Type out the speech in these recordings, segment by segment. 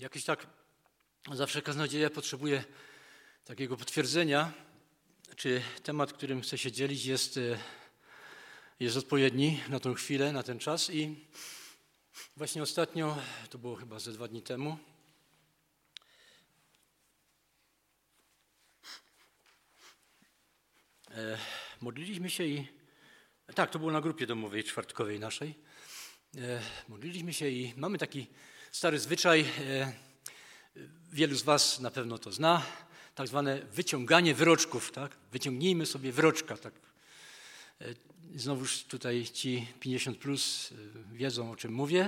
Jakiś tak zawsze kaznodzieja potrzebuje takiego potwierdzenia, czy temat, którym chce się dzielić, jest odpowiedni na tą chwilę, na ten czas. I właśnie ostatnio, to było chyba ze 2 dni temu, modliliśmy się tak, to było na grupie domowej czwartkowej naszej. Modliliśmy się i mamy taki stary zwyczaj, wielu z was na pewno to zna, tak zwane wyciąganie wyroczków, tak? Wyciągnijmy sobie wyroczka, tak. Znowuż tutaj ci 50+ wiedzą, o czym mówię.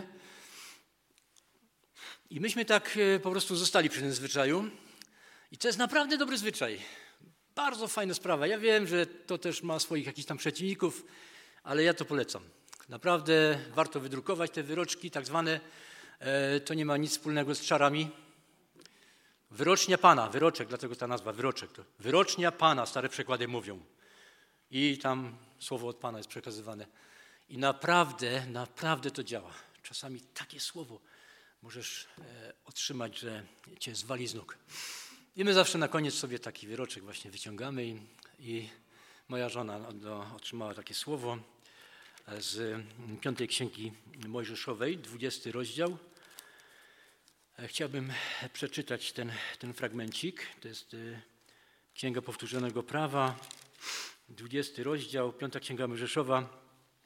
I myśmy tak po prostu zostali przy tym zwyczaju. I to jest naprawdę dobry zwyczaj. Bardzo fajna sprawa. Ja wiem, że to też ma swoich jakichś tam przeciwników, ale ja to polecam. Naprawdę warto wydrukować te wyroczki, tak zwane. To nie ma nic wspólnego z czarami. Wyrocznia Pana, wyroczek, dlatego ta nazwa wyroczek. To wyrocznia Pana, stare przekłady mówią. I tam słowo od Pana jest przekazywane. I naprawdę to działa. Czasami takie słowo możesz otrzymać, że cię zwali z nóg. I my zawsze na koniec sobie taki wyroczek właśnie wyciągamy i moja żona otrzymała takie słowo z 5 Księgi Mojżeszowej, 20 rozdział. Chciałbym przeczytać ten fragmencik. To jest Księga Powtórzonego Prawa, 20 rozdział, 5 Księga Mojżeszowa.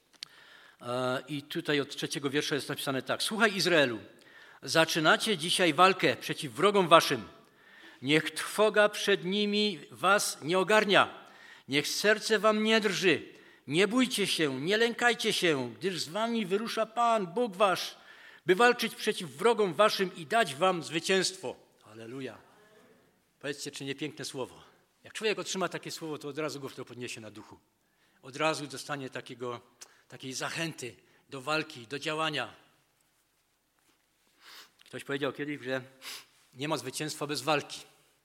I tutaj od 3 wiersza jest napisane tak. Słuchaj, Izraelu, zaczynacie dzisiaj walkę przeciw wrogom waszym. Niech trwoga przed nimi was nie ogarnia. Niech serce wam nie drży. Nie bójcie się, nie lękajcie się, gdyż z wami wyrusza Pan, Bóg wasz, by walczyć przeciw wrogom waszym i dać wam zwycięstwo. Halleluja. Powiedzcie, czy nie piękne słowo. Jak człowiek otrzyma takie słowo, to od razu go w to podniesie na duchu. Od razu dostanie takiej zachęty do walki, do działania. Ktoś powiedział kiedyś, że nie ma zwycięstwa bez walki.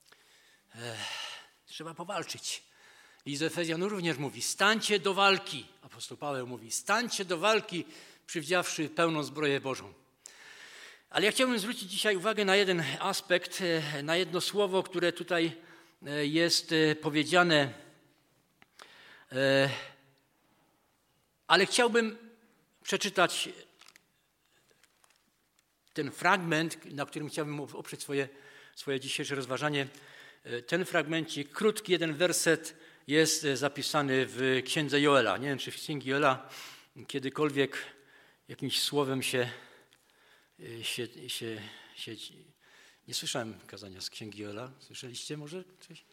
Trzeba powalczyć. List do Efezjan również mówi, stańcie do walki. Apostoł Paweł mówi, stańcie do walki, przywdziawszy pełną zbroję Bożą. Ale ja chciałbym zwrócić dzisiaj uwagę na jeden aspekt, na jedno słowo, które tutaj jest powiedziane. Ale chciałbym przeczytać ten fragment, na którym chciałbym oprzeć swoje dzisiejsze rozważanie. Ten fragmencik, krótki jeden werset jest zapisany w Księdze Joela. Nie wiem, czy w Księgi Joela kiedykolwiek jakimś słowem się nie słyszałem kazania z Księgi Joela. Słyszeliście może coś?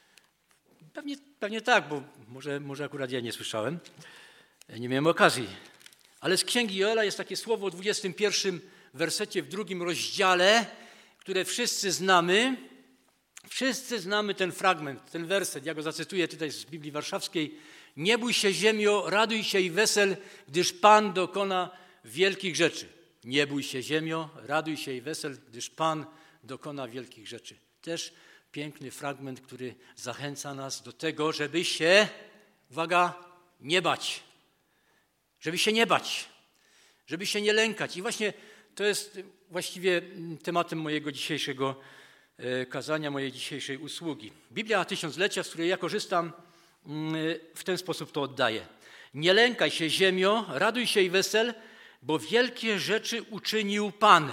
Pewnie tak, bo może akurat ja nie słyszałem. Nie miałem okazji. Ale z Księgi Joela jest takie słowo w 21 wersecie, w 2 rozdziale, które wszyscy znamy. Wszyscy znamy ten fragment, ten werset. Ja go zacytuję tutaj z Biblii Warszawskiej. Nie bój się, ziemio, raduj się i wesel, gdyż Pan dokona wielkich rzeczy. Nie bój się, ziemio, raduj się i wesel, gdyż Pan dokona wielkich rzeczy. Też piękny fragment, który zachęca nas do tego, żeby się, uwaga, nie bać. Żeby się nie bać. Żeby się nie lękać. I właśnie to jest właściwie tematem mojego dzisiejszego kazania, mojej dzisiejszej usługi. Biblia Tysiąclecia, z której ja korzystam, w ten sposób to oddaje. Nie lękaj się, ziemio, raduj się i wesel, bo wielkie rzeczy uczynił Pan.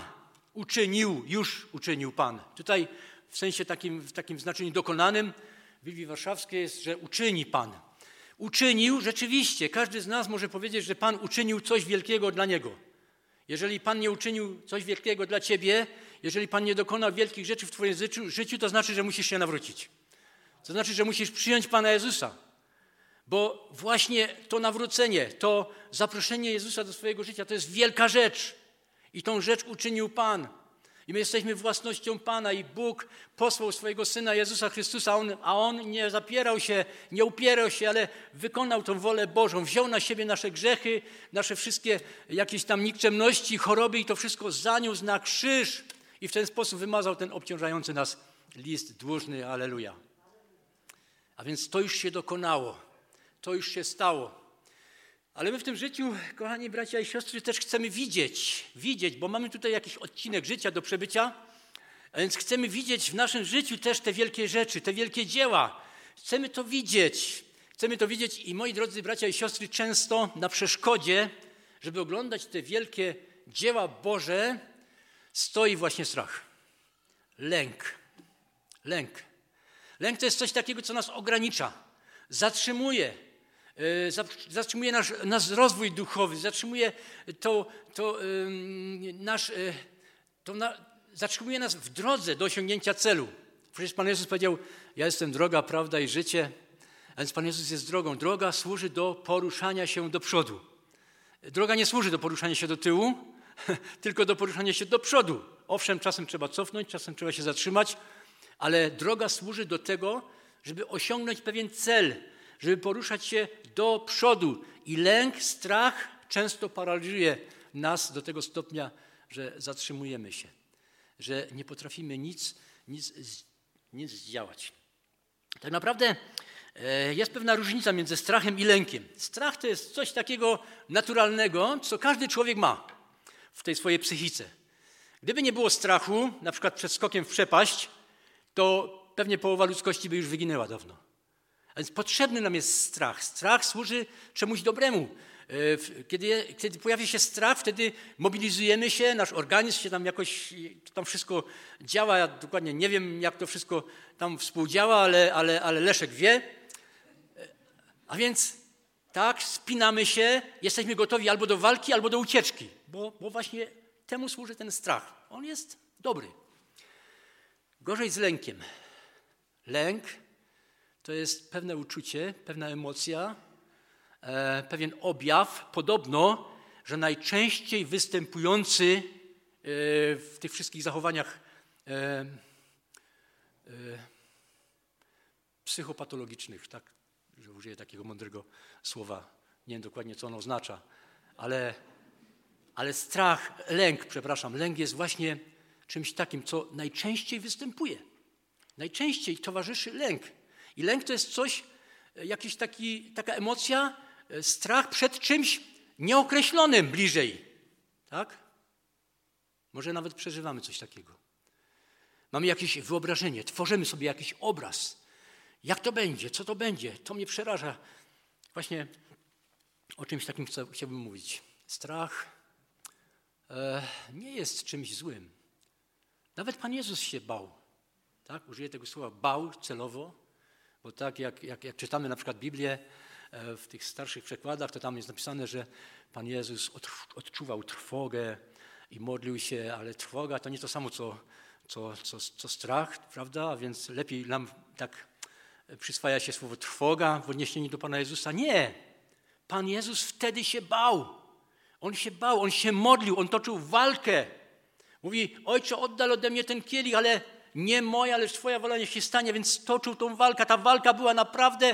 Już uczynił Pan. Tutaj w sensie w takim znaczeniu dokonanym w Biblii Warszawskiej jest, że uczyni Pan. Uczynił, rzeczywiście, każdy z nas może powiedzieć, że Pan uczynił coś wielkiego dla niego. Jeżeli Pan nie uczynił coś wielkiego dla ciebie, jeżeli Pan nie dokonał wielkich rzeczy w twoim życiu, to znaczy, że musisz się nawrócić. To znaczy, że musisz przyjąć Pana Jezusa. Bo właśnie to nawrócenie, to zaproszenie Jezusa do swojego życia, to jest wielka rzecz. I tą rzecz uczynił Pan. I my jesteśmy własnością Pana i Bóg posłał swojego Syna Jezusa Chrystusa, a On nie zapierał się, nie upierał się, ale wykonał tą wolę Bożą. Wziął na siebie nasze grzechy, nasze wszystkie jakieś tam nikczemności, choroby i to wszystko zaniósł na krzyż. I w ten sposób wymazał ten obciążający nas list dłużny. Alleluja. A więc to już się dokonało. To już się stało. Ale my w tym życiu, kochani bracia i siostry, też chcemy widzieć, bo mamy tutaj jakiś odcinek życia do przebycia A więc chcemy widzieć w naszym życiu też te wielkie rzeczy, te wielkie dzieła. Chcemy to widzieć. Chcemy to widzieć i moi drodzy bracia i siostry, często na przeszkodzie, żeby oglądać te wielkie dzieła Boże, stoi właśnie strach. Lęk. Lęk. Lęk to jest coś takiego, co nas ogranicza, zatrzymuje nasz rozwój duchowy, zatrzymuje nas w drodze do osiągnięcia celu. Przecież Pan Jezus powiedział, ja jestem droga, prawda i życie, a więc Pan Jezus jest drogą. Droga służy do poruszania się do przodu. Droga nie służy do poruszania się do tyłu, tylko do poruszania się do przodu. Owszem, czasem trzeba cofnąć, czasem trzeba się zatrzymać, ale droga służy do tego, żeby osiągnąć pewien cel, żeby poruszać się do przodu. I lęk, strach często paraliżuje nas do tego stopnia, że zatrzymujemy się, że nie potrafimy nic zdziałać. Tak naprawdę jest pewna różnica między strachem i lękiem. Strach to jest coś takiego naturalnego, co każdy człowiek ma w tej swojej psychice. Gdyby nie było strachu, na przykład przed skokiem w przepaść, to pewnie połowa ludzkości by już wyginęła dawno. A więc potrzebny nam jest strach. Strach służy czemuś dobremu. Kiedy pojawia się strach, wtedy mobilizujemy się, nasz organizm się tam jakoś, tam wszystko działa. Ja dokładnie nie wiem, jak to wszystko tam współdziała, ale Leszek wie. A więc tak, spinamy się, jesteśmy gotowi albo do walki, albo do ucieczki, bo właśnie temu służy ten strach. On jest dobry. Gorzej z lękiem. Lęk to jest pewne uczucie, pewna emocja, pewien objaw, podobno, że najczęściej występujący w tych wszystkich zachowaniach psychopatologicznych, tak, że użyję takiego mądrego słowa, nie wiem dokładnie, co ono oznacza, ale strach, lęk jest właśnie czymś takim, co najczęściej występuje. Najczęściej towarzyszy lęk. I lęk to jest coś, taka emocja, strach przed czymś nieokreślonym bliżej. Tak? Może nawet przeżywamy coś takiego. Mamy jakieś wyobrażenie, tworzymy sobie jakiś obraz. Jak to będzie? Co to będzie? To mnie przeraża. Właśnie o czymś takim chciałbym mówić. Strach nie jest czymś złym. Nawet Pan Jezus się bał. Tak? Użyję tego słowa bał celowo, bo tak jak czytamy na przykład Biblię w tych starszych przekładach, to tam jest napisane, że Pan Jezus odczuwał trwogę i modlił się, ale trwoga to nie to samo, co strach, prawda? A więc lepiej nam tak przyswaja się słowo trwoga w odniesieniu do Pana Jezusa. Nie! Pan Jezus wtedy się bał. On się bał, on się modlił, on toczył walkę. Mówi, Ojcze, oddal ode mnie ten kielich, ale nie moja, lecz Twoja wola niech się stanie, więc toczył tą walkę. Ta walka była naprawdę,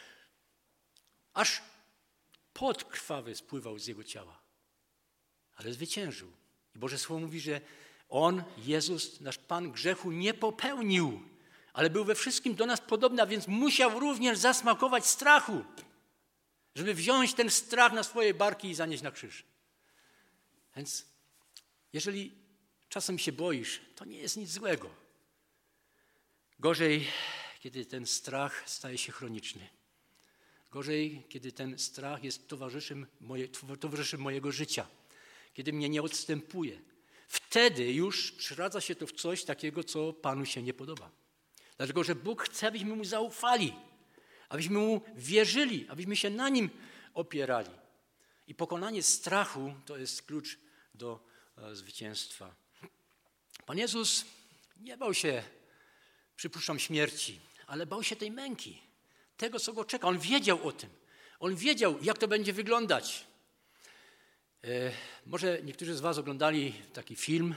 aż pot krwawy spływał z Jego ciała. Ale zwyciężył. I Boże Słowo mówi, że On, Jezus, nasz Pan, grzechu nie popełnił, ale był we wszystkim do nas podobny, a więc musiał również zasmakować strachu, żeby wziąć ten strach na swoje barki i zanieść na krzyż. Więc jeżeli czasem się boisz, to nie jest nic złego. Gorzej, kiedy ten strach staje się chroniczny. Gorzej, kiedy ten strach jest towarzyszem mojego życia. Kiedy mnie nie odstępuje. Wtedy już przeradza się to w coś takiego, co Panu się nie podoba. Dlatego, że Bóg chce, abyśmy Mu zaufali, abyśmy Mu wierzyli, abyśmy się na Nim opierali. I pokonanie strachu to jest klucz do zwycięstwa. Pan Jezus nie bał się, przypuszczam, śmierci, ale bał się tej męki, tego, co go czeka. On wiedział o tym. On wiedział, jak to będzie wyglądać. Może niektórzy z was oglądali taki film.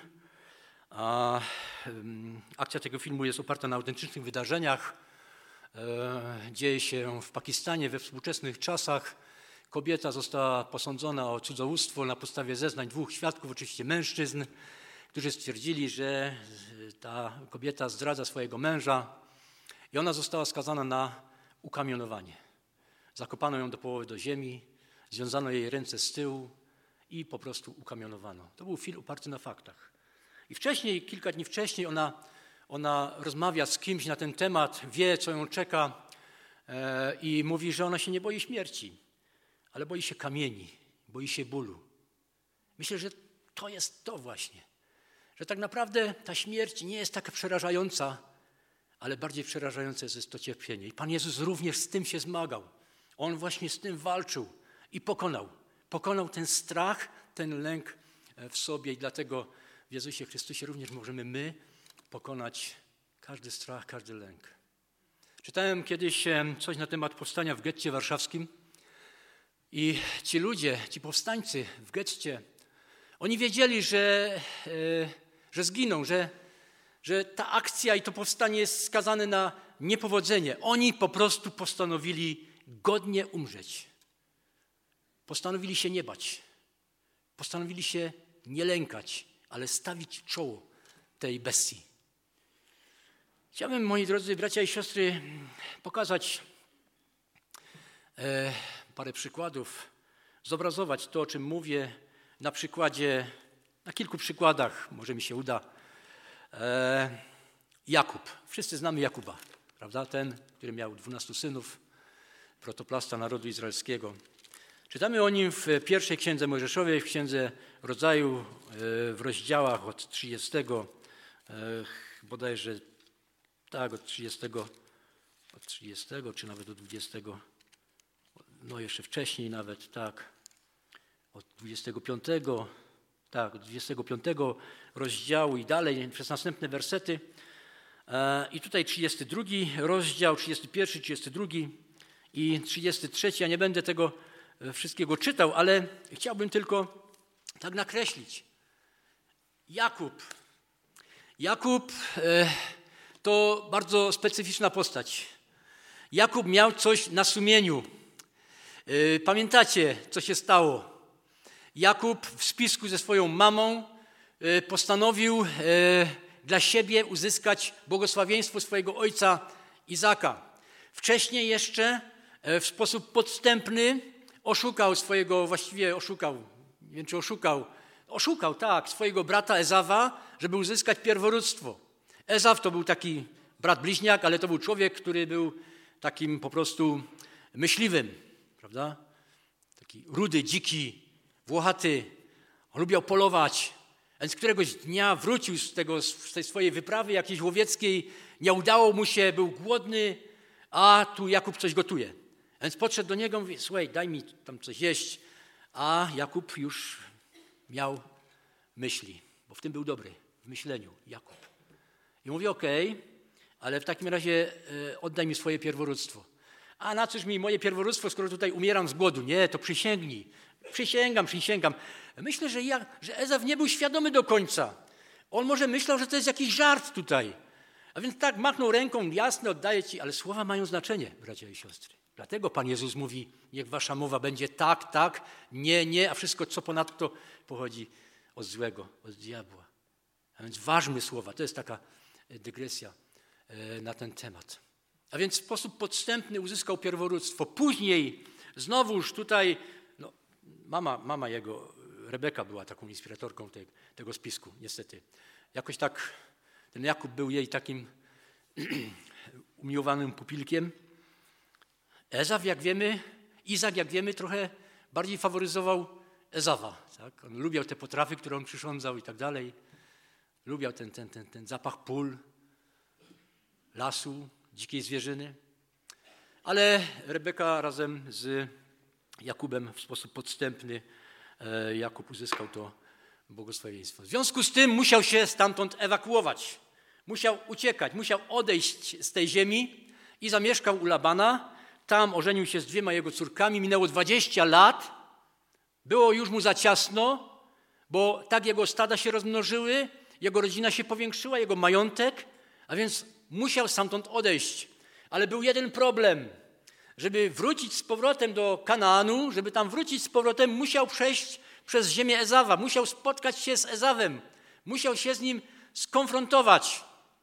Akcja tego filmu jest oparta na autentycznych wydarzeniach. Dzieje się w Pakistanie we współczesnych czasach. Kobieta została posądzona o cudzołóstwo na podstawie zeznań 2 świadków, oczywiście mężczyzn, którzy stwierdzili, że ta kobieta zdradza swojego męża i ona została skazana na ukamionowanie. Zakopano ją do połowy do ziemi, związano jej ręce z tyłu i po prostu ukamionowano. To był film oparty na faktach. I wcześniej, kilka dni wcześniej ona rozmawia z kimś na ten temat, wie, co ją czeka i mówi, że ona się nie boi śmierci, ale boi się kamieni, boi się bólu. Myślę, że to jest to właśnie, że tak naprawdę ta śmierć nie jest taka przerażająca, ale bardziej przerażające jest to cierpienie. I Pan Jezus również z tym się zmagał. On właśnie z tym walczył i pokonał. Pokonał ten strach, ten lęk w sobie i dlatego w Jezusie Chrystusie również możemy my pokonać każdy strach, każdy lęk. Czytałem kiedyś coś na temat powstania w getcie warszawskim i ci ludzie, ci powstańcy w getcie, oni wiedzieli, że zginą, że ta akcja i to powstanie jest skazane na niepowodzenie. Oni po prostu postanowili godnie umrzeć. Postanowili się nie bać. Postanowili się nie lękać, ale stawić czoło tej bestii. Chciałbym, moi drodzy bracia i siostry, pokazać parę przykładów, zobrazować to, o czym mówię na kilku przykładach, może mi się uda. Jakub. Wszyscy znamy Jakuba, prawda? Ten, który miał 12 synów, protoplasta narodu izraelskiego. Czytamy o nim w pierwszej księdze Mojżeszowej, w księdze Rodzaju, w rozdziałach od 30, bodajże tak, od 30 czy nawet od 20, no jeszcze wcześniej nawet, tak, od 25, tak, od 25 rozdziału i dalej, przez następne wersety. I tutaj 32 rozdział, 31, 32 i 33. Ja nie będę tego wszystkiego czytał, ale chciałbym tylko tak nakreślić. Jakub to bardzo specyficzna postać. Jakub miał coś na sumieniu. Pamiętacie, co się stało? Jakub w spisku ze swoją mamą postanowił dla siebie uzyskać błogosławieństwo swojego ojca Izaka. Wcześniej jeszcze w sposób podstępny oszukał swojego brata Ezawa, żeby uzyskać pierworództwo. Ezaw to był taki brat bliźniak, ale to był człowiek, który był takim po prostu myśliwym, prawda? Taki rudy, dziki, włochaty. On lubiał polować, więc któregoś dnia wrócił z tej swojej wyprawy jakiejś łowieckiej, nie udało mu się, był głodny, a tu Jakub coś gotuje. Więc podszedł do niego i mówi, słuchaj, daj mi tam coś jeść. A Jakub już miał myśli, bo w tym był dobry, w myśleniu Jakub. I mówi, okej, ale w takim razie oddaj mi swoje pierworództwo. A na cóż mi moje pierworództwo, skoro tutaj umieram z głodu? Nie, to przysięgnij. Przysięgam. Myślę, że Ezaw nie był świadomy do końca. On może myślał, że to jest jakiś żart tutaj. A więc tak machnął ręką, jasne, oddaję ci, ale słowa mają znaczenie, bracia i siostry. Dlatego Pan Jezus mówi, niech wasza mowa będzie tak, tak, nie, nie, a wszystko, co ponadto pochodzi od złego, od diabła. A więc ważmy słowa, to jest taka dygresja na ten temat. A więc w sposób podstępny uzyskał pierworództwo. Później znowuż tutaj, mama jego, Rebeka była taką inspiratorką tego spisku, niestety. Jakoś tak ten Jakub był jej takim umiłowanym pupilkiem. Izak, jak wiemy, trochę bardziej faworyzował Ezawa. Tak? On lubiał te potrawy, które on przyrządzał i tak dalej. Lubiał ten zapach pól, lasu, dzikiej zwierzyny. Ale Rebeka razem z Jakubem w sposób podstępny, Jakub uzyskał to błogosławieństwo. W związku z tym musiał się stamtąd ewakuować. Musiał uciekać, musiał odejść z tej ziemi i zamieszkał u Labana. Tam ożenił się z 2 jego córkami. Minęło 20 lat. Było już mu za ciasno, bo tak jego stada się rozmnożyły, jego rodzina się powiększyła, jego majątek, a więc musiał stamtąd odejść. Ale był jeden problem. Żeby wrócić z powrotem do Kanaanu, żeby tam wrócić z powrotem, musiał przejść przez ziemię Ezawa, musiał spotkać się z Ezawem, musiał się z nim skonfrontować.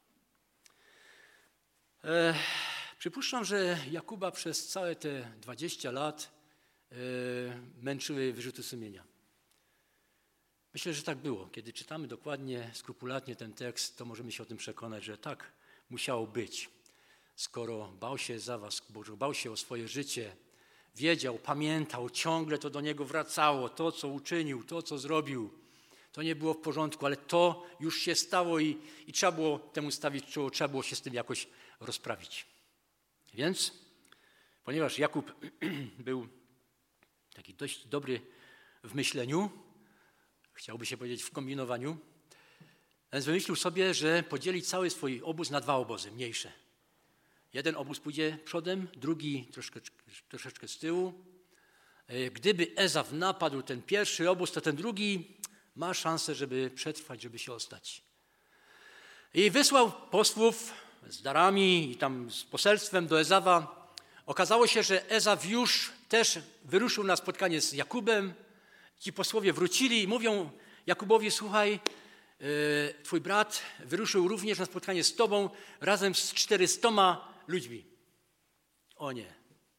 Przypuszczam, że Jakuba przez całe te 20 lat męczyły wyrzuty sumienia. Myślę, że tak było. Kiedy czytamy dokładnie, skrupulatnie ten tekst, to możemy się o tym przekonać, że tak musiało być. Skoro bał się za was, bał się o swoje życie, wiedział, pamiętał, ciągle to do niego wracało, to co uczynił, to co zrobił, to nie było w porządku, ale to już się stało i trzeba było temu stawić czoło, trzeba było się z tym jakoś rozprawić. Więc, ponieważ Jakub był taki dość dobry w myśleniu, chciałby się powiedzieć w kombinowaniu, więc wymyślił sobie, że podzieli cały swój obóz na 2 obozy mniejsze. Jeden obóz pójdzie przodem, drugi troszeczkę z tyłu. Gdyby Ezaw napadł ten pierwszy obóz, to ten drugi ma szansę, żeby przetrwać, żeby się ostać. I wysłał posłów z darami i tam z poselstwem do Ezawa. Okazało się, że Ezaw już też wyruszył na spotkanie z Jakubem. Ci posłowie wrócili i mówią Jakubowi: słuchaj, twój brat wyruszył również na spotkanie z tobą razem z 400 ludźmi. O nie.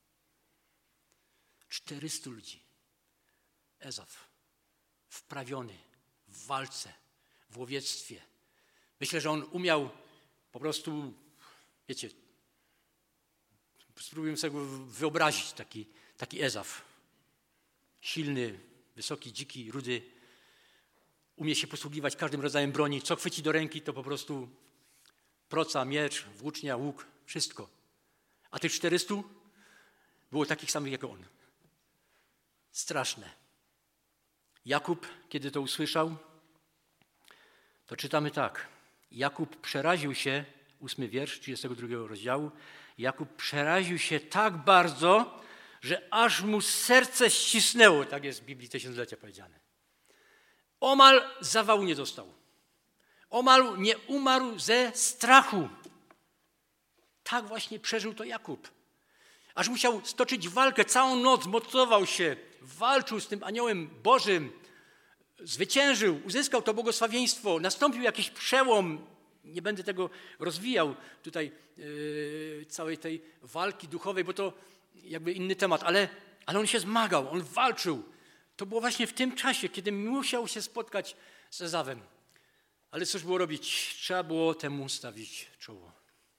400 ludzi. Ezaw, wprawiony w walce, w łowiectwie. Myślę, że on umiał po prostu, wiecie, spróbuję sobie wyobrazić taki Ezaw. Silny, wysoki, dziki, rudy. Umie się posługiwać każdym rodzajem broni. Co chwyci do ręki, to po prostu proca, miecz, włócznia, łuk, wszystko. A tych 400 było takich samych jak on. Straszne. Jakub, kiedy to usłyszał, to czytamy tak. Jakub przeraził się, 8 wiersz 32 rozdziału, Jakub przeraził się tak bardzo, że aż mu serce ścisnęło. Tak jest w Biblii Tysiąclecia powiedziane. Omal zawału nie dostał. Omal nie umarł ze strachu. Tak właśnie przeżył to Jakub. Aż musiał stoczyć walkę całą noc, mocował się, walczył z tym aniołem Bożym, zwyciężył, uzyskał to błogosławieństwo, nastąpił jakiś przełom. Nie będę tego rozwijał tutaj całej tej walki duchowej, bo to jakby inny temat, ale on się zmagał, on walczył. To było właśnie w tym czasie, kiedy musiał się spotkać z Ezawem. Ale cóż było robić? Trzeba było temu stawić czoło.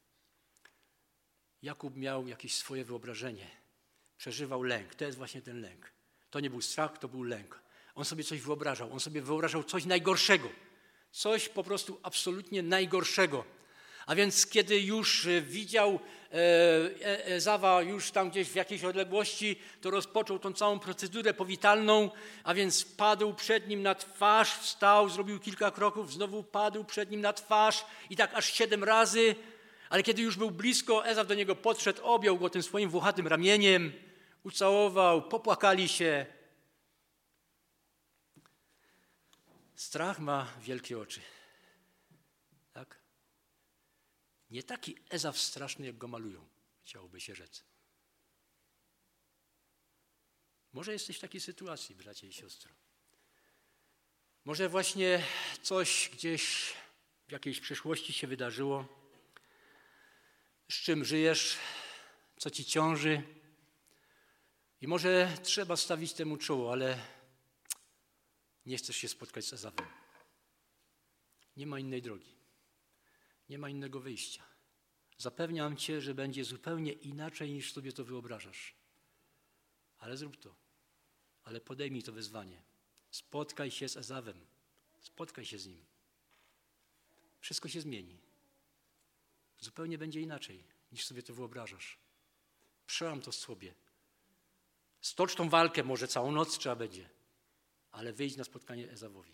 Jakub miał jakieś swoje wyobrażenie. Przeżywał lęk. To jest właśnie ten lęk. To nie był strach, to był lęk. On sobie coś wyobrażał. On sobie wyobrażał coś najgorszego. Coś po prostu absolutnie najgorszego. A więc kiedy już widział Ezawa już tam gdzieś w jakiejś odległości, to rozpoczął tą całą procedurę powitalną, a więc padł przed nim na twarz, wstał, zrobił kilka kroków, znowu padł przed nim na twarz i tak aż 7 razy. Ale kiedy już był blisko, Ezaw do niego podszedł, objął go tym swoim włochatym ramieniem, ucałował, popłakali się. Strach ma wielkie oczy. Tak? Nie taki Ezaw straszny, jak go malują, chciałoby się rzec. Może jesteś w takiej sytuacji, bracie i siostro. Może właśnie coś gdzieś w jakiejś przeszłości się wydarzyło, z czym żyjesz, co ci ciąży. I może trzeba stawić temu czoło, ale nie chcesz się spotkać z Ezawem. Nie ma innej drogi. Nie ma innego wyjścia. Zapewniam cię, że będzie zupełnie inaczej, niż sobie to wyobrażasz. Ale zrób to. Ale podejmij to wyzwanie. Spotkaj się z Ezawem. Spotkaj się z nim. Wszystko się zmieni. Zupełnie będzie inaczej, niż sobie to wyobrażasz. Przełam to sobie. Stocz tą walkę, może całą noc trzeba będzie, ale wyjdź na spotkanie Ezawowi.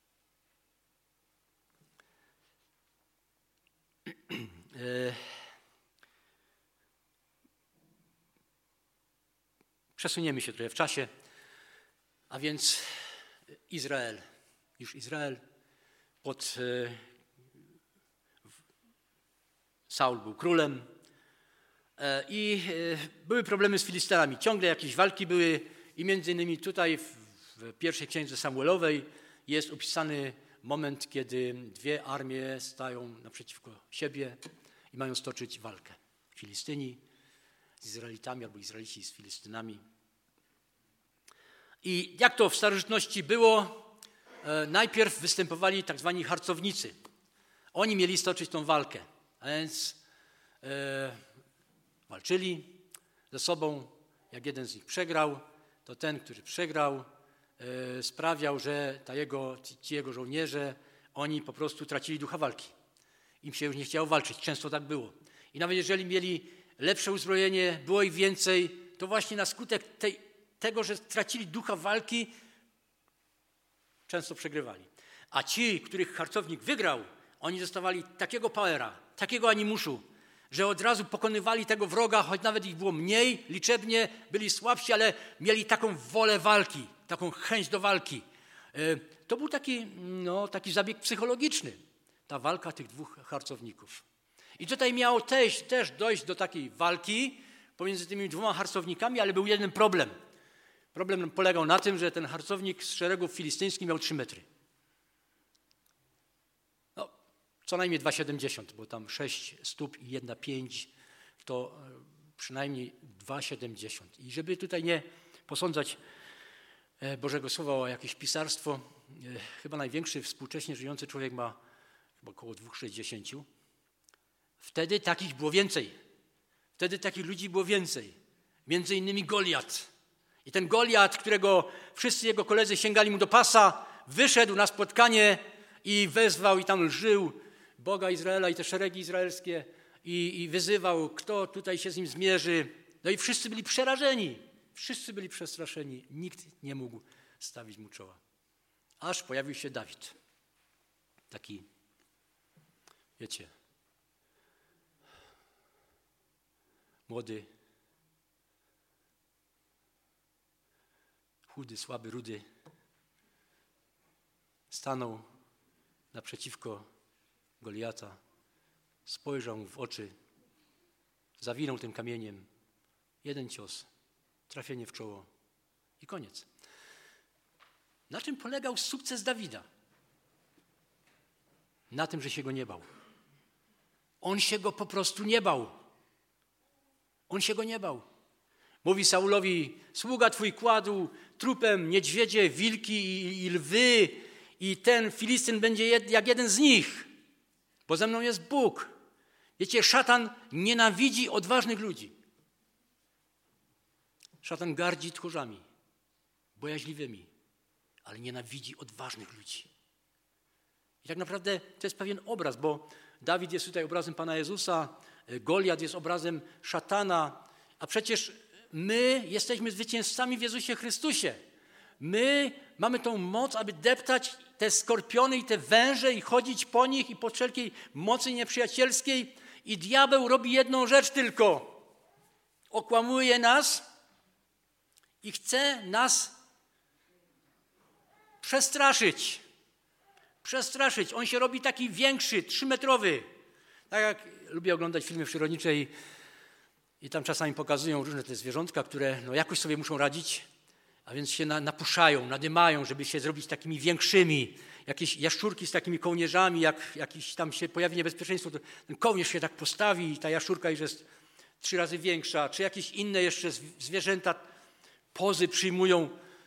Przesuniemy się trochę w czasie, a więc Izrael. Już Izrael Saul był królem i były problemy z Filistynami. Ciągle jakieś walki były i między innymi tutaj w pierwszej księdze Samuelowej jest opisany moment, kiedy 2 armie stają naprzeciwko siebie i mają stoczyć walkę. Filistyni z Izraelitami albo Izraelici z Filistynami. I jak to w starożytności było, najpierw występowali tak zwani harcownicy. Oni mieli stoczyć tą walkę, a więc walczyli ze sobą. Jak jeden z nich przegrał, to ten, który przegrał, sprawiał, że ci jego żołnierze, oni po prostu tracili ducha walki. Im się już nie chciało walczyć, często tak było. I nawet jeżeli mieli lepsze uzbrojenie, było ich więcej, to właśnie na skutek tego, że tracili ducha walki, często przegrywali. A ci, których harcownik wygrał, oni dostawali takiego powera, takiego animuszu, że od razu pokonywali tego wroga, choć nawet ich było mniej, liczebnie byli słabsi, ale mieli taką wolę walki, taką chęć do walki. To był taki zabieg psychologiczny, ta walka tych dwóch harcowników. I tutaj miało też dojść do takiej walki pomiędzy tymi dwoma harcownikami, ale był jeden problem. Problem polegał na tym, że ten harcownik z szeregów filistyńskich miał 3 metry. Co najmniej 2,70, bo tam 6 stóp i 1,5 to przynajmniej 2,70. I żeby tutaj nie posądzać Bożego Słowa o jakieś pisarstwo, chyba największy współcześnie żyjący człowiek ma chyba około 2,60. Wtedy takich było więcej. Wtedy takich ludzi było więcej. Między innymi Goliat. I ten Goliat, którego wszyscy jego koledzy sięgali mu do pasa, wyszedł na spotkanie i wezwał i tam lżył Boga Izraela i te szeregi izraelskie i wyzywał, kto tutaj się z nim zmierzy. No i wszyscy byli przerażeni. Wszyscy byli przestraszeni. Nikt nie mógł stawić mu czoła. Aż pojawił się Dawid. Taki, wiecie, młody, chudy, słaby, rudy. Stanął naprzeciwko Goliata, spojrzał mu w oczy, zawinął tym kamieniem. Jeden cios, trafienie w czoło i koniec. Na czym polegał sukces Dawida? Na tym, że się go nie bał. On się go po prostu nie bał. On się go nie bał. Mówi Saulowi, sługa twój kładł trupem niedźwiedzie, wilki i lwy i ten Filistyn będzie jak jeden z nich, bo ze mną jest Bóg. Wiecie, szatan nienawidzi odważnych ludzi. Szatan gardzi tchórzami, bojaźliwymi, ale nienawidzi odważnych ludzi. I tak naprawdę to jest pewien obraz, bo Dawid jest tutaj obrazem Pana Jezusa, Goliat jest obrazem szatana, a przecież my jesteśmy zwycięzcami w Jezusie Chrystusie. My mamy tą moc, aby deptać te skorpiony i te węże i chodzić po nich i po wszelkiej mocy nieprzyjacielskiej. I diabeł robi jedną rzecz tylko. Okłamuje nas i chce nas przestraszyć. Przestraszyć. On się robi taki większy, 3-metrowy. Tak jak lubię oglądać filmy przyrodnicze i tam czasami pokazują różne te zwierzątka, które jakoś sobie muszą radzić, a więc się napuszają, nadymają, żeby się zrobić takimi większymi. Jakieś jaszczurki z takimi kołnierzami, jak jakiś tam się pojawi niebezpieczeństwo, to ten kołnierz się tak postawi i ta jaszczurka już jest 3 razy większa. Czy jakieś inne jeszcze zwierzęta pozy przyjmują.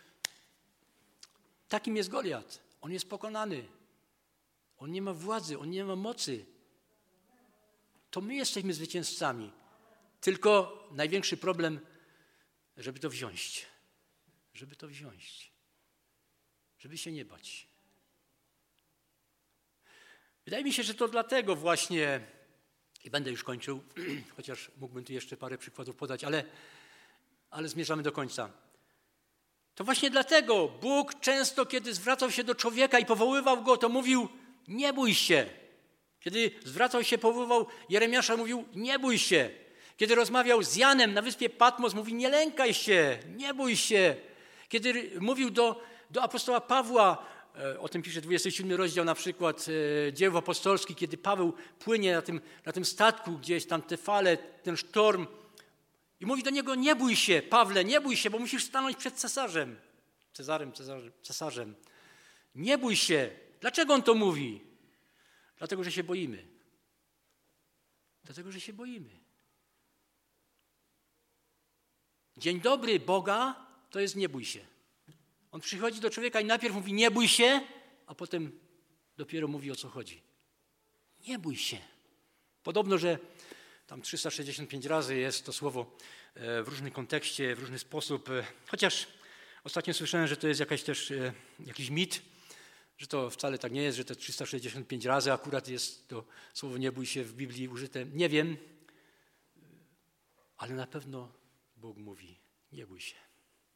Takim jest Goliat. On jest pokonany. On nie ma władzy, on nie ma mocy. To my jesteśmy zwycięzcami. Tylko największy problem, żeby to wziąć. Żeby to wziąć. Żeby się nie bać. Wydaje mi się, że to dlatego właśnie, i będę już kończył, chociaż mógłbym tu jeszcze parę przykładów podać, ale zmierzamy do końca. To właśnie dlatego Bóg często, kiedy zwracał się do człowieka i powoływał go, to mówił, nie bój się. Kiedy zwracał się, powoływał Jeremiasza, mówił, nie bój się. Kiedy rozmawiał z Janem na wyspie Patmos, mówi, nie lękaj się, nie bój się. Kiedy mówił do apostoła Pawła, o tym pisze 27 rozdział na przykład Dzieł apostolskich, kiedy Paweł płynie na tym statku, gdzieś tam te fale, ten sztorm i mówi do niego, nie bój się, Pawle, nie bój się, bo musisz stanąć przed cesarzem. Nie bój się. Dlaczego on to mówi? Dlatego, że się boimy. Dlatego, że się boimy. Dzień dobry Boga to jest nie bój się. On przychodzi do człowieka i najpierw mówi nie bój się, a potem dopiero mówi, o co chodzi. Nie bój się. Podobno, że tam 365 razy jest to słowo w różnym kontekście, w różny sposób, chociaż ostatnio słyszałem, że to jest jakiś mit, że to wcale tak nie jest, że to 365 razy akurat jest to słowo nie bój się w Biblii użyte. Nie wiem, ale na pewno Bóg mówi, nie bój się.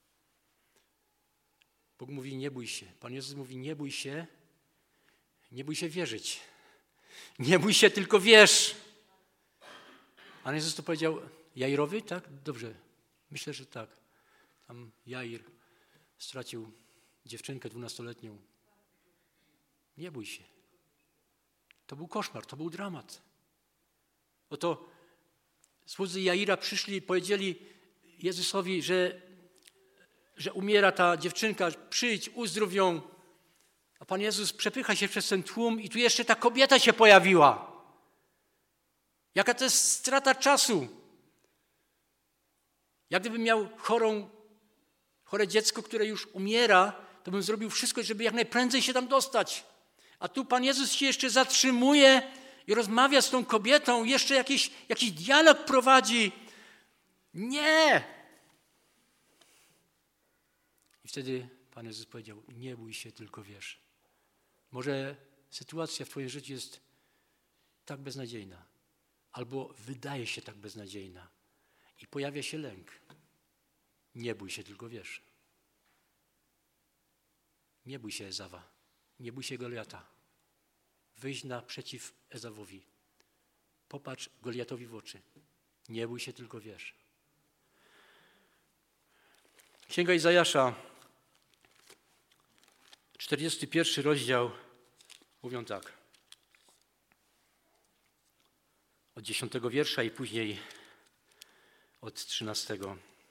Bóg mówi, nie bój się. Pan Jezus mówi, nie bój się wierzyć. Nie bój się, tylko wierz. Pan Jezus to powiedział Jairowi, tak? Dobrze, myślę, że tak. Tam Jair stracił dziewczynkę 12-letnią. Nie bój się. To był koszmar, to był dramat. Oto słudzy Jaira przyszli i powiedzieli Jezusowi, że umiera ta dziewczynka, przyjdź, uzdrów ją. A Pan Jezus przepycha się przez ten tłum i tu jeszcze ta kobieta się pojawiła. Jaka to jest strata czasu. Jak gdybym miał chore dziecko, które już umiera, to bym zrobił wszystko, żeby jak najprędzej się tam dostać. A tu Pan Jezus się jeszcze zatrzymuje i rozmawia z tą kobietą, jeszcze jakiś dialog prowadzi. Nie! I wtedy Pan Jezus powiedział, nie bój się, tylko wierz. Może sytuacja w twoim życiu jest tak beznadziejna, albo wydaje się tak beznadziejna i pojawia się lęk. Nie bój się, tylko wierz. Nie bój się Ezawa, nie bój się Goliata. Wyjdź naprzeciw Ezawowi. Popatrz Goliatowi w oczy. Nie bój się, tylko wierz. Księga Izajasza, 41 rozdział, mówią tak. Od 10 wiersza i później od 13.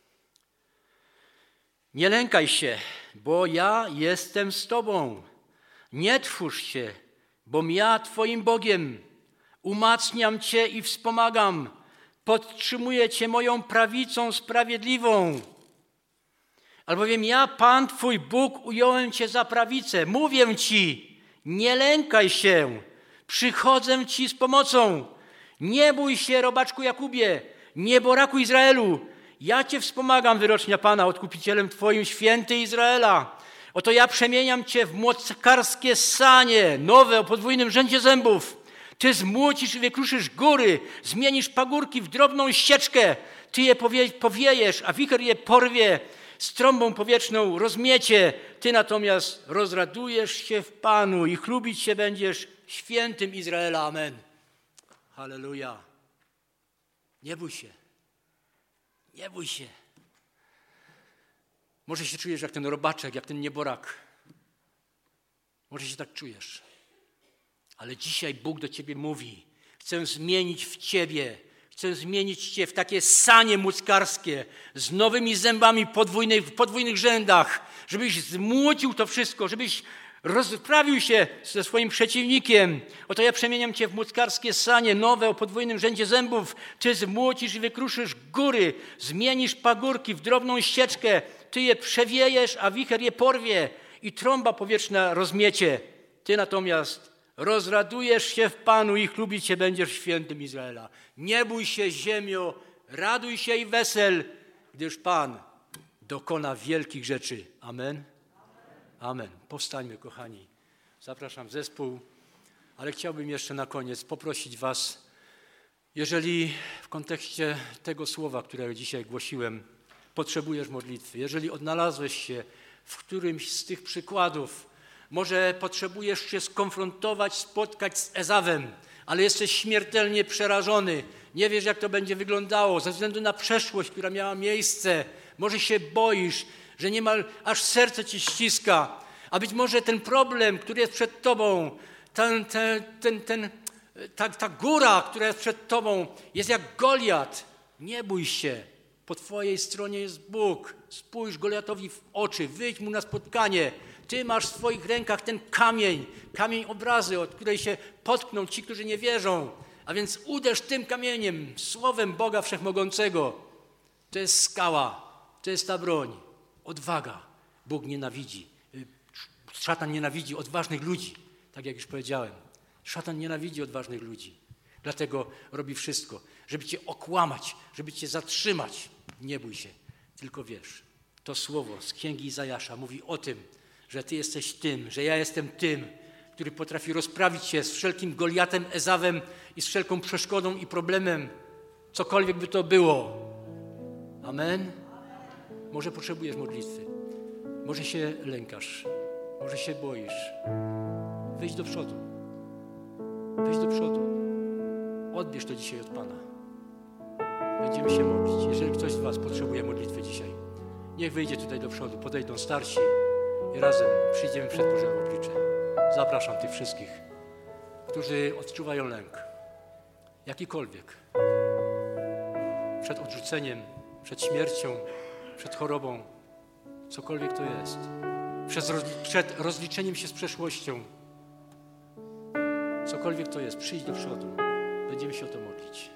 Nie lękaj się, bo ja jestem z tobą. Nie trwóż się, bom ja twoim Bogiem. Umacniam cię i wspomagam. Podtrzymuję cię moją prawicą sprawiedliwą. Albowiem ja, Pan twój Bóg, ująłem cię za prawicę. Mówię ci, nie lękaj się. Przychodzę ci z pomocą. Nie bój się, robaczku Jakubie, nieboraku Izraelu. Ja cię wspomagam, wyrocznia Pana, odkupicielem twoim, święty Izraela. Oto ja przemieniam cię w młotkarskie sanie, nowe o podwójnym rzędzie zębów. Ty zmłocisz i wykruszysz góry, zmienisz pagórki w drobną ścieczkę. Ty je powiejesz, a wicher je porwie, z trąbą powietrzną rozmiecie. Ty natomiast rozradujesz się w Panu i chlubić się będziesz świętym Izraela. Amen. Halleluja. Nie bój się. Nie bój się. Może się czujesz jak ten robaczek, jak ten nieborak. Może się tak czujesz. Ale dzisiaj Bóg do ciebie mówi. Chcę zmienić w ciebie. Chcę zmienić cię w takie sanie muckarskie z nowymi zębami w podwójnych rzędach. Żebyś zmłocił to wszystko, żebyś rozprawił się ze swoim przeciwnikiem. Oto ja przemieniam cię w muckarskie sanie, nowe o podwójnym rzędzie zębów. Ty zmłocisz i wykruszysz góry, zmienisz pagórki w drobną ścieczkę. Ty je przewiejesz, a wicher je porwie i trąba powietrzna rozmiecie. Ty natomiast rozradujesz się w Panu i chlubić się będziesz świętym Izraela. Nie bój się, ziemio, raduj się i wesel, gdyż Pan dokona wielkich rzeczy. Amen. Amen. Powstańmy, kochani. Zapraszam zespół, ale chciałbym jeszcze na koniec poprosić was, jeżeli w kontekście tego słowa, które dzisiaj głosiłem, potrzebujesz modlitwy, jeżeli odnalazłeś się w którymś z tych przykładów, może potrzebujesz się skonfrontować, spotkać z Ezawem, ale jesteś śmiertelnie przerażony, nie wiesz, jak to będzie wyglądało ze względu na przeszłość, która miała miejsce, może się boisz, że niemal aż serce ci ściska, a być może ten problem, który jest przed tobą, ta góra, która jest przed tobą, jest jak Goliat. Nie bój się, po twojej stronie jest Bóg. Spójrz Goliatowi w oczy, wyjdź mu na spotkanie. Ty masz w swoich rękach ten kamień obrazy, od której się potkną ci, którzy nie wierzą. A więc uderz tym kamieniem, słowem Boga Wszechmogącego. To jest skała, to jest ta broń. Odwaga. Bóg nienawidzi. Szatan nienawidzi odważnych ludzi, tak jak już powiedziałem. Szatan nienawidzi odważnych ludzi. Dlatego robi wszystko, żeby cię okłamać, żeby cię zatrzymać. Nie bój się, tylko wiesz. To słowo z księgi Izajasza mówi o tym, że ty jesteś tym, że ja jestem tym, który potrafi rozprawić się z wszelkim Goliatem, Ezawem i z wszelką przeszkodą i problemem, cokolwiek by to było. Amen? Może potrzebujesz modlitwy, może się lękasz, może się boisz. Wyjdź do przodu. Wyjdź do przodu. Odbierz to dzisiaj od Pana. Będziemy się modlić. Jeżeli ktoś z was potrzebuje modlitwy dzisiaj, niech wyjdzie tutaj do przodu, podejdą starsi i razem przyjdziemy przed Boże oblicze. Zapraszam tych wszystkich, którzy odczuwają lęk. Jakikolwiek. Przed odrzuceniem, przed śmiercią, przed chorobą. Cokolwiek to jest. Przed rozliczeniem się z przeszłością. Cokolwiek to jest. Przyjdź do przodu. Będziemy się o to modlić.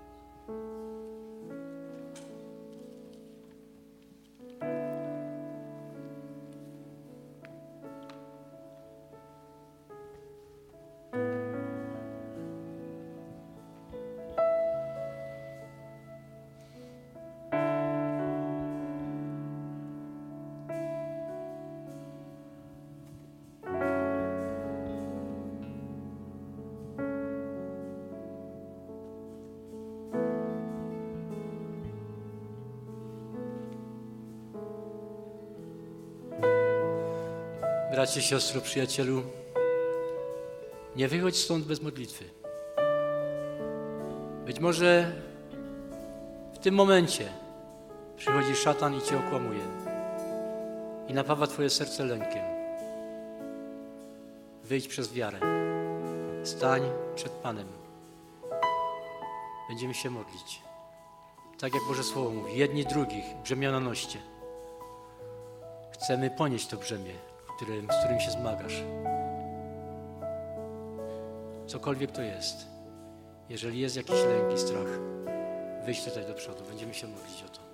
Bracie, siostro, przyjacielu, nie wychodź stąd bez modlitwy. Być może w tym momencie przychodzi szatan i cię okłamuje i napawa twoje serce lękiem. Wyjdź przez wiarę. Stań przed Panem. Będziemy się modlić. Tak jak Boże Słowo mówi, jedni drugich brzemiona noście. Chcemy ponieść to brzemię, z którym się zmagasz. Cokolwiek to jest. Jeżeli jest jakiś lęk i strach, wyjdź tutaj do przodu. Będziemy się modlić o to.